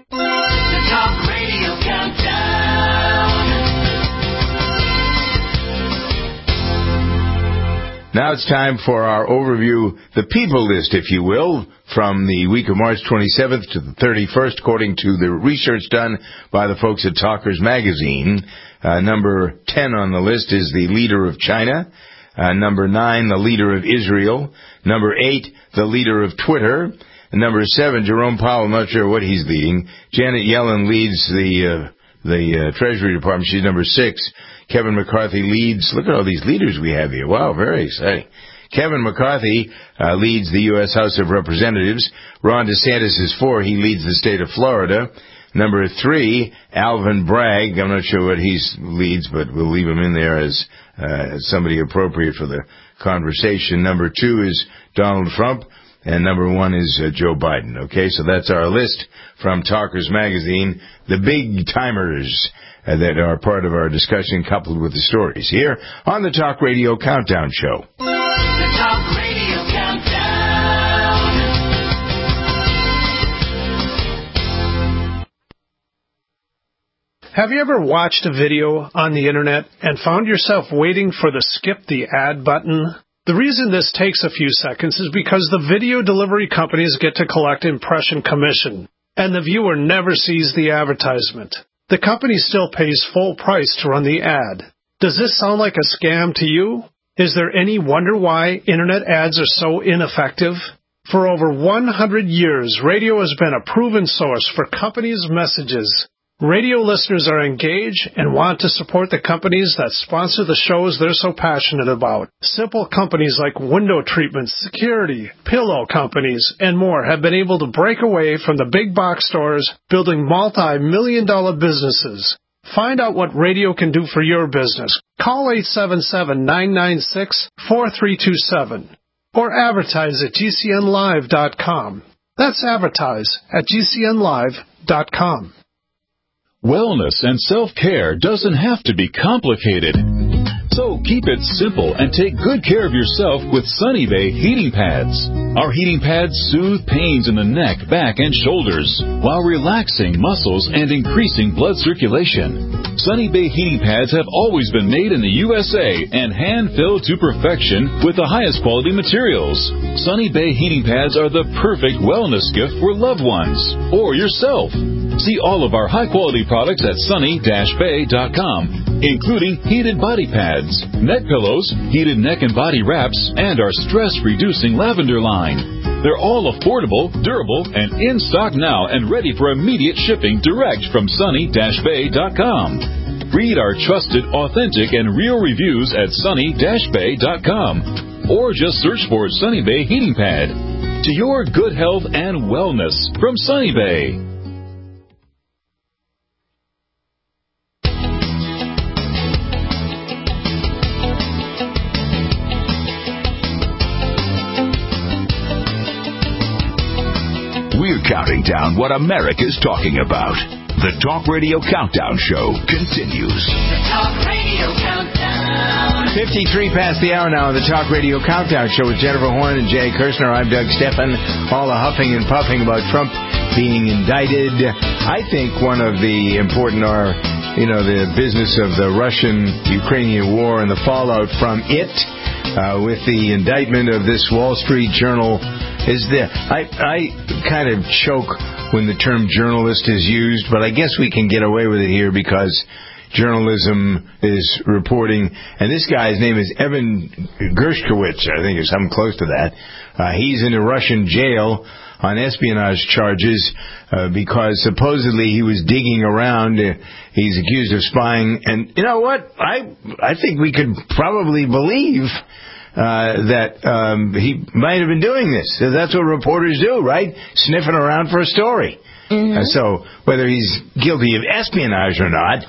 The Talk Radio Countdown. Now it's time for our overview, the people list, if you will, from the week of March twenty-seventh to the thirty-first, according to the research done by the folks at Talkers Magazine. Uh, number ten on the list is the leader of China. Uh, number nine, the leader of Israel. Number eight, the leader of Twitter. And number seven, Jerome Powell, I'm not sure what he's leading. Janet Yellen leads the uh, the uh, Treasury Department. She's number six. Kevin McCarthy leads. Look at all these leaders we have here. Wow, very exciting. Kevin McCarthy uh, leads the U S House of Representatives. Ron DeSantis is four. He leads the state of Florida. Number three, Alvin Bragg. I'm not sure what he leads, but we'll leave him in there as uh, somebody appropriate for the conversation. Number two is Donald Trump. And number one is uh, Joe Biden. Okay, so that's our list from Talkers Magazine. The big timers uh, that are part of our discussion coupled with the stories here on the Talk Radio Countdown Show. The Talk Radio Countdown. Have you ever watched a video on the internet and found yourself waiting for the skip the ad button? The reason this takes a few seconds is because the video delivery companies get to collect impression commission, and the viewer never sees the advertisement. The company still pays full price to run the ad. Does this sound like a scam to you? Is there any wonder why internet ads are so ineffective? For over one hundred years, radio has been a proven source for companies' messages. Radio listeners are engaged and want to support the companies that sponsor the shows they're so passionate about. Simple companies like window treatments, security, pillow companies, and more have been able to break away from the big box stores, building multi-million dollar businesses. Find out what radio can do for your business. Call eight seven seven, nine nine six, four three two seven or advertise at G C N live dot com. That's advertise at G C N live dot com. Wellness and self-care doesn't have to be complicated. So keep it simple and take good care of yourself with Sunny Bay heating pads. Our heating pads soothe pains in the neck, back, and shoulders while relaxing muscles and increasing blood circulation. Sunny Bay heating pads have always been made in the U S A and hand-filled to perfection with the highest quality materials. Sunny Bay heating pads are the perfect wellness gift for loved ones or yourself. See all of our high-quality products at sunny dash bay dot com, including heated body pads, neck pillows, heated neck and body wraps, and our stress-reducing lavender line. They're all affordable, durable, and in stock now and ready for immediate shipping direct from sunny dash bay dot com. Read our trusted, authentic, and real reviews at sunny dash bay dot com or just search for Sunny Bay Heating Pad. To your good health and wellness from Sunny Bay. We're counting down what America's talking about. The Talk Radio Countdown Show continues. The Talk Radio Countdown. fifty-three past the hour now on the Talk Radio Countdown Show with Jennifer Horn and Jay Kirshner. I'm Doug Steffen. All the huffing and puffing about Trump being indicted. I think one of the important are, you know, the business of the Russian-Ukrainian war and the fallout from it. Uh, with the indictment of this Wall Street Journal, is the I, I kind of choke when the term journalist is used, but I guess we can get away with it here because journalism is reporting. And this guy's name is Evan Gershkovich, I think, or something close to that. Uh, he's in a Russian jail on espionage charges uh, because supposedly he was digging around. Uh, he's accused of spying. And you know what? I I think we could probably believe Uh, that um, he might have been doing this. That's what reporters do, right? Sniffing around for a story. Mm-hmm. Uh, so whether he's guilty of espionage or not,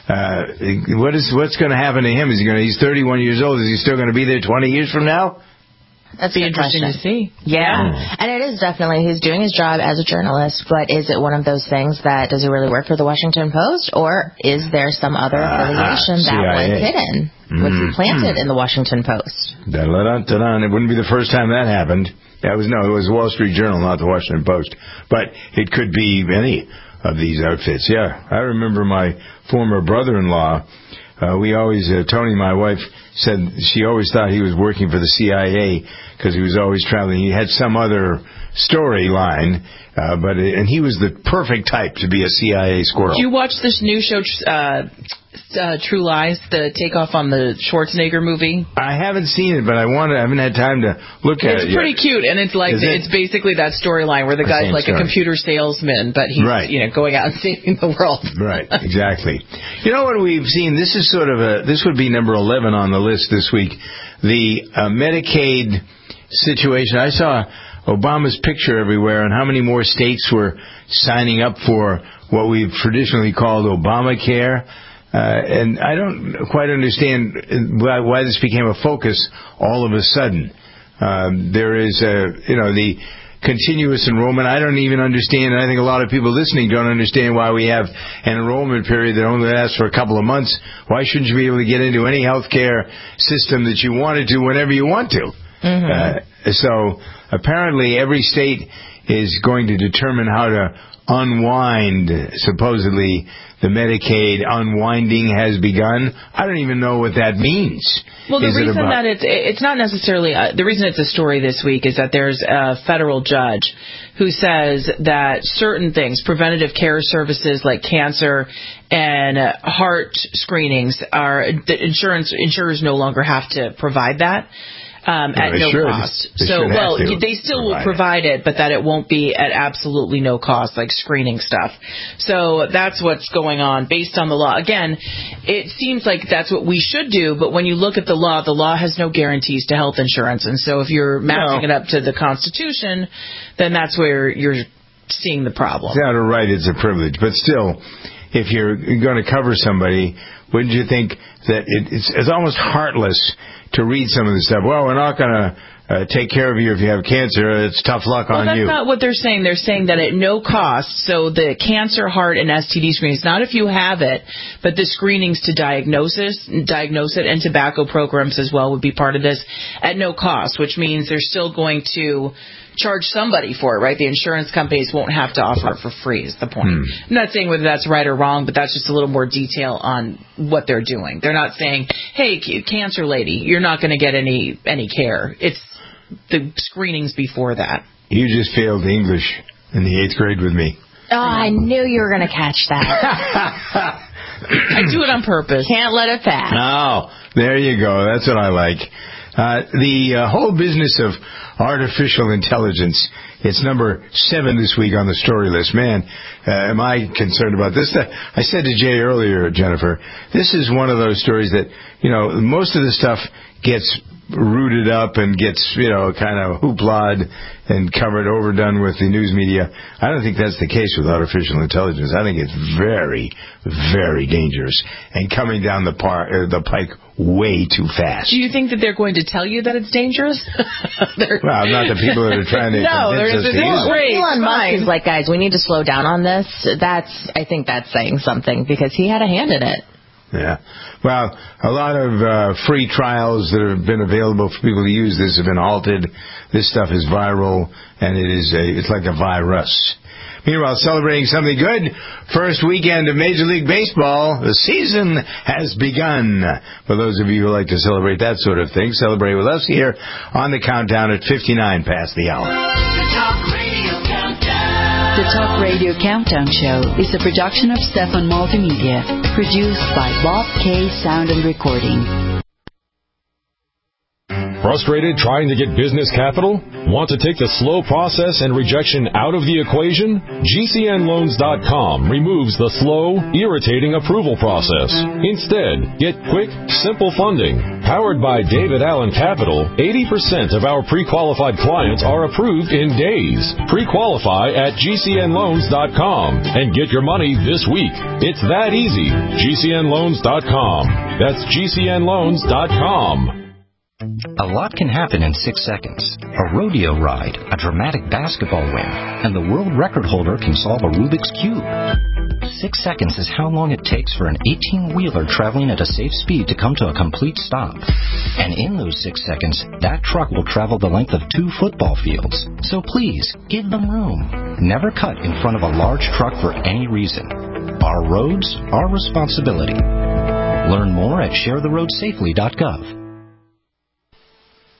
uh, what is what's going to happen to him? Is he going? He's thirty-one years old. Is he still going to be there twenty years from now? That's be interesting question. to see. Yeah. yeah. And it is definitely, he's doing his job as a journalist, but is it one of those things that, does he really work for the Washington Post, or is there some other affiliation uh, that was hidden, mm. was implanted mm. in the Washington Post? Da-da-da-da-da. It wouldn't be the first time that happened. That was, no, it was the Wall Street Journal, not the Washington Post. But it could be any of these outfits. Yeah. I remember my former brother-in-law, uh, we always, uh, Tony, my wife, said she always thought he was working for the C I A because he was always traveling. He had some other storyline, uh, but and he was the perfect type to be a C I A squirrel. Did you watch this new show, uh, uh, True Lies, the takeoff on the Schwarzenegger movie? I haven't seen it, but I want to, I haven't had time to look at it's it. It's pretty yet. cute, and it's like Is it? it's basically that storyline where the guy's like story. a computer salesman, but he's right. you know going out and saving the world. Right, exactly. You know what we've seen? This is sort of a this would be number eleven on the list this week. The uh, Medicaid situation. I saw Obama's picture everywhere, and how many more states were signing up for what we've traditionally called Obamacare. Uh, and I don't quite understand why, why this became a focus all of a sudden. Um, there is, a, you know, the continuous enrollment. I don't even understand, and I think a lot of people listening don't understand why we have an enrollment period that only lasts for a couple of months. Why shouldn't you be able to get into any health care system that you wanted to whenever you want to? Mm-hmm. Uh, so apparently every state is going to determine how to unwind, supposedly, the Medicaid unwinding has begun. I don't even know what that means. Well, the Is it reason about- that it's it's not necessarily uh, the reason it's a story this week is that there's a federal judge who says that certain things, preventative care services like cancer and uh, heart screenings, are that insurance insurers no longer have to provide that. Um, No, at they no should. cost. They so, should have well, to they still will provide provide it, but that it won't be at absolutely no cost, like screening stuff. So that's what's going on based on the law. Again, it seems like that's what we should do, but when you look at the law, the law has no guarantees to health insurance. And so if you're matching No. it up to the Constitution, then that's where you're seeing the problem. It's not a right, it's a privilege. But still, if you're going to cover somebody, wouldn't you think that it, it's, it's almost heartless to read some of this stuff? Well, we're not going to uh, take care of you if you have cancer. It's tough luck Well, on that's you. not what they're saying. They're saying that at no cost, so the cancer, heart, and S T D screenings, not if you have it, but the screenings to diagnosis, diagnose it, and tobacco programs as well would be part of this at no cost, which means they're still going to charge somebody for it, right? The insurance companies won't have to offer it for free is the point. Hmm. I'm not saying whether that's right or wrong, but that's just a little more detail on what they're doing. They're not saying, hey, c- cancer lady, you're not going to get any any care. It's the screenings before that. You just failed English in the eighth grade with me. Oh, I knew you were going to catch that. I do it on purpose. Can't let it pass. Oh, there you go. That's what I like. Uh, the uh, whole business of artificial intelligence, it's number seven this week on the story list. Man, uh, am I concerned about this. Uh, I said to Jay earlier, Jennifer, this is one of those stories that, you know, most of the stuff gets rooted up and gets, you know, kind of hooplaed and covered, overdone with the news media. I don't think that's the case with artificial intelligence. I think it's very, very dangerous and coming down the par- uh, the pike way too fast. Do you think that they're going to tell you that it's dangerous? Well, not the people that are trying to No, convince us there's to use it. great. Elon Musk Fine. is like, guys, we need to slow down on this. That's, I think that's saying something because he had a hand in it. Yeah. Well, a lot of uh, free trials that have been available for people to use this have been halted. This stuff is viral, and it is a, it's like a virus. Meanwhile, celebrating something good, first weekend of Major League Baseball, the season has begun. For those of you who like to celebrate that sort of thing, celebrate with us here on the countdown at fifty-nine past the hour. The Talk Radio Countdown. The Talk Radio Countdown Show is a production of Stefan Multimedia, produced by Bob K. Sound and Recording. Frustrated trying to get business capital? Want to take the slow process and rejection out of the equation? G C N loans dot com removes the slow, irritating approval process. Instead, get quick, simple funding. Powered by David Allen Capital, eighty percent of our pre-qualified clients are approved in days. Pre-qualify at G C N loans dot com and get your money this week. It's that easy. G C N loans dot com. That's G C N loans dot com. A lot can happen in six seconds. A rodeo ride, a dramatic basketball win, and the world record holder can solve a Rubik's Cube. Six seconds is how long it takes for an eighteen-wheeler traveling at a safe speed to come to a complete stop. And in those six seconds, that truck will travel the length of two football fields. So please, give them room. Never cut in front of a large truck for any reason. Our roads, our responsibility. Learn more at share the road safely dot gov.